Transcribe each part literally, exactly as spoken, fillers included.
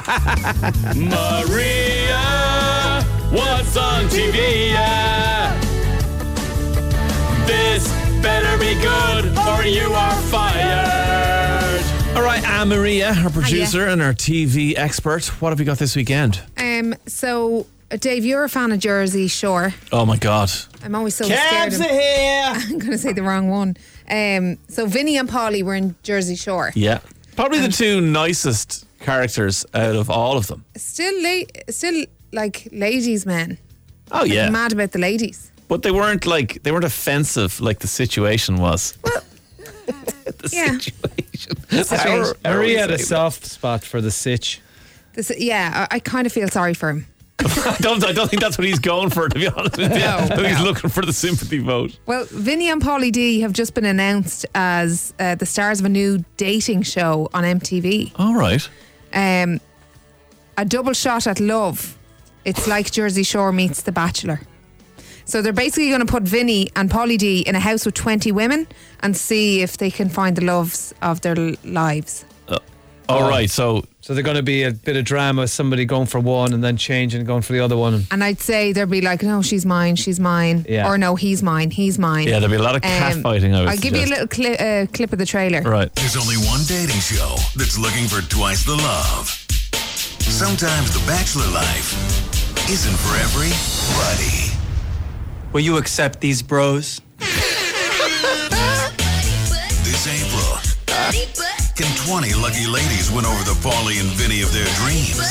Maria, what's on T V? Yeah. This better be good or you are fired. All right, Anne Maria, our producer and our T V expert. What have we got this weekend? Um, so, uh, Dave, you're a fan of Jersey Shore. Oh my God. I'm always so Cabs scared. Of, are here. I'm going to say the wrong one. Um, so, Vinny and Polly were in Jersey Shore. Yeah. Probably the two nicest characters out of all of them. Still, la- still like ladies' men. Oh, yeah. I'm mad about the ladies. But they weren't like, they weren't offensive like the situation was. Well, the yeah. situation. The situation. Maria had a soft spot for the sitch. This, yeah, I, I kind of feel sorry for him. I don't. I don't think that's what he's going for. To be honest with you, No, I think he's no. looking for the sympathy vote. Well, Vinny and Pauly D have just been announced as uh, the stars of a new dating show on M T V. All right. Um, a double shot at love. It's like Jersey Shore meets The Bachelor. So they're basically going to put Vinny and Pauly D in a house with twenty women and see if they can find the loves of their l- lives. Uh, all Oh. right. So So they're going to be a bit of drama, somebody going for one and then changing and going for the other one. And I'd say they'll be like, no, she's mine, she's mine. Yeah. Or no, he's mine, he's mine. yeah, there'll be a lot of catfighting. I would I'll give you a suggest. little cli- uh, clip of the trailer. Right. There's only one dating show that's looking for twice the love. Sometimes the bachelor life isn't for everybody. Will you accept these bros? This April, can twenty lucky ladies win over the Pauly and Vinny of their dreams?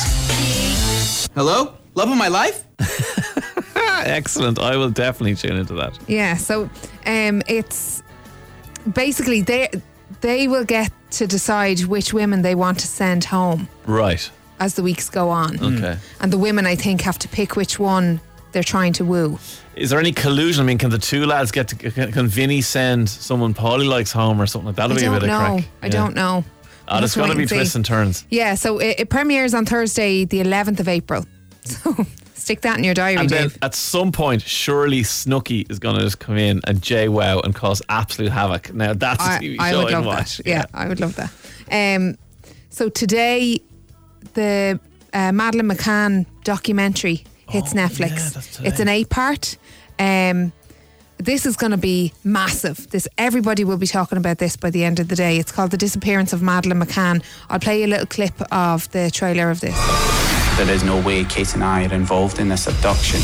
Hello? Love of my life? Excellent. I will definitely tune into that. Yeah, so um, it's basically they they will get to decide which women they want to send home Right. as the weeks go on. Okay. And the women, I think, have to pick which one they're trying to woo. Is there any collusion? I mean, can the two lads get to? Can, can Vinny send someone Pauly likes home or something like that? That'll I be a don't bit know. of crack. I don't know. Oh, there's going to be twists and turns. Yeah, so it, it premieres on Thursday, the eleventh of April. So stick that in your diary, And then Dave. at some point, surely Snooki is going to just come in and Jay Wow and cause absolute havoc. Now that's a I, T V I show would I'd love watch. that. Yeah, I would love that. Um, so today, the uh, Madeleine McCann documentary hits Oh, yeah, Netflix. that's today. It's an eight-part. Um, this is going to be massive. This everybody will be talking about this by the end of the day. It's called The Disappearance of Madeleine McCann. I'll play you a little clip of the trailer of this. That there's no way Kate and I are involved in this abduction.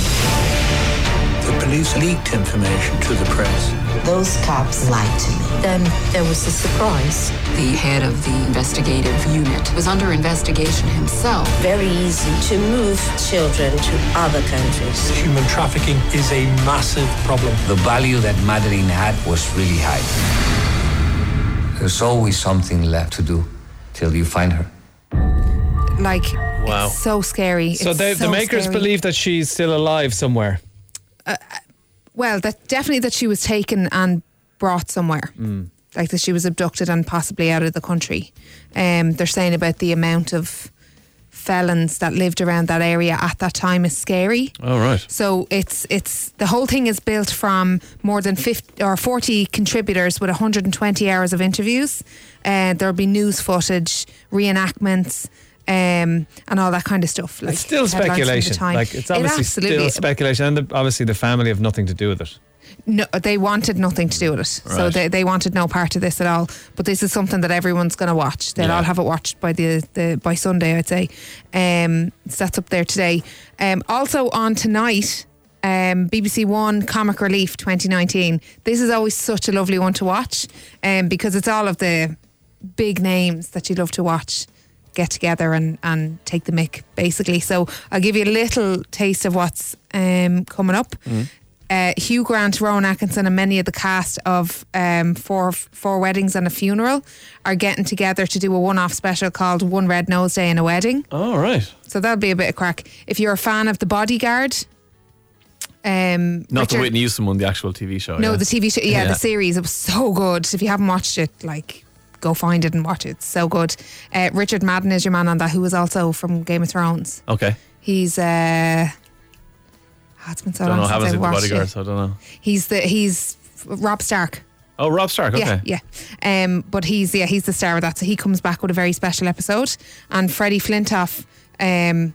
The police leaked information to the press. Those cops lied to me. Then there was a surprise. The head of the investigative unit was under investigation himself. Very easy to move children to other countries. Human trafficking is a massive problem. The value that Madeline had was really high. There's always something left to do till you find her. Like, Wow. it's so scary. So, It's they, so the makers scary. believe that she's still alive somewhere. Well, that definitely that she was taken and brought somewhere. Mm. Like that she was abducted and possibly out of the country. Um, they're saying about the amount of felons that lived around that area at that time is scary. Oh, right. So it's it's the whole thing is built from more than fifty or forty contributors with one hundred twenty hours of interviews. Uh, there'll be news footage, reenactments. Um, and all that kind of stuff. Like It's still headlines from the speculation. time. Like it's It obviously absolutely- still speculation, and the, obviously the family have nothing to do with it. No, they wanted nothing to do with it. So Right. they, they wanted no part of this at all. But this is something that everyone's going to watch. They'll Yeah. all have it watched by the, the by Sunday, I'd say. Um, so that's up there today. Um, also on tonight, um, B B C One Comic Relief twenty nineteen. This is always such a lovely one to watch, um, because it's all of the big names that you love to watch get together and, and take the mick, basically. So I'll give you a little taste of what's um, coming up. Uh, Hugh Grant, Rowan Atkinson and many of the cast of um, Four, Four Weddings and a Funeral are getting together to do a one-off special called One Red Nose Day and a Wedding. Oh, right. So that'll be a bit of crack. If you're a fan of The Bodyguard, um, Not Richard, the Whitney Houston one, the actual T V show. No, yeah. the T V show, yeah, Yeah. the series. It was so good. If you haven't watched it, like, go find it and watch it. It's so good. Uh, Richard Madden is your man on that, who was also from Game of Thrones. Okay. He's uh, oh, it's been so Don't long know. since Haven't I seen the watched Bodyguard, it. so I don't know. He's the he's Rob Stark. Oh, Rob Stark. Okay. Yeah, yeah. Um, but he's yeah he's the star of that. So he comes back with a very special episode, and Freddie Flintoff um,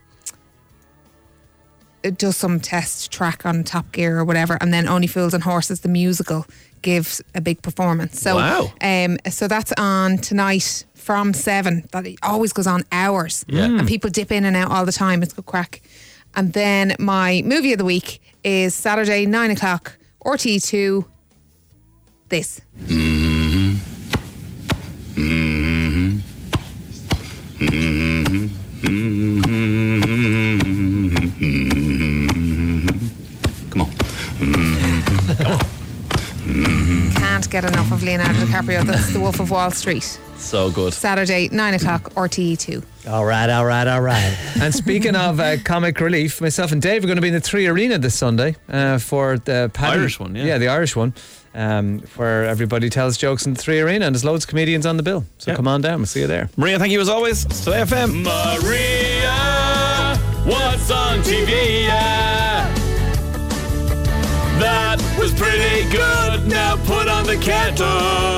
does some test track on Top Gear or whatever, and then Only Fools and Horses the musical gives a big performance. So wow. Um, so that's on tonight from seven. That always goes on hours, yeah. and people dip in and out all the time. It's good crack. And then my movie of the week is Saturday nine o'clock R T E two. This. Mm-hmm. Mm-hmm. Mm-hmm. Mm-hmm. Come on. Mm-hmm. Come on. Mm-hmm. Can't get enough of Leonardo DiCaprio. That's The Wolf of Wall Street. So good. Saturday nine o'clock R T E two. All right, all right, all right. And speaking of uh, comic relief, myself and Dave are going to be in the Three Arena this Sunday uh, for the Paddy, Irish one, yeah. Yeah, the Irish one, um, where everybody tells jokes in the Three Arena, and there's loads of comedians on the bill. So yeah. come on down, we'll see you there. Maria, thank you as always. It's Today F M. Maria, what's on T V? Yeah. That was pretty good. Now put on the kettle.